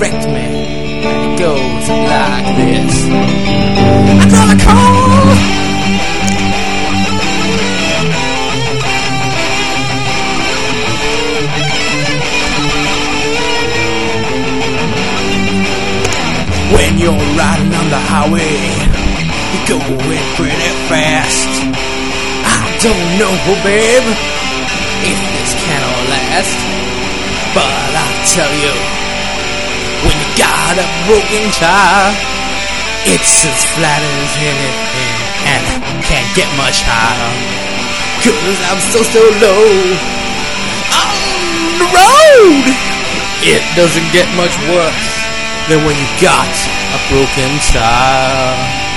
wrecked me, and it goes like this. Another call! When you're riding on the highway, you're going pretty fast. I don't know, babe, if this can all last, but I'll tell you, when you got a broken tire, it's as flat as anything and can't get much higher. 'Cause I'm so low on the road. It doesn't get much worse than when you got a broken tire.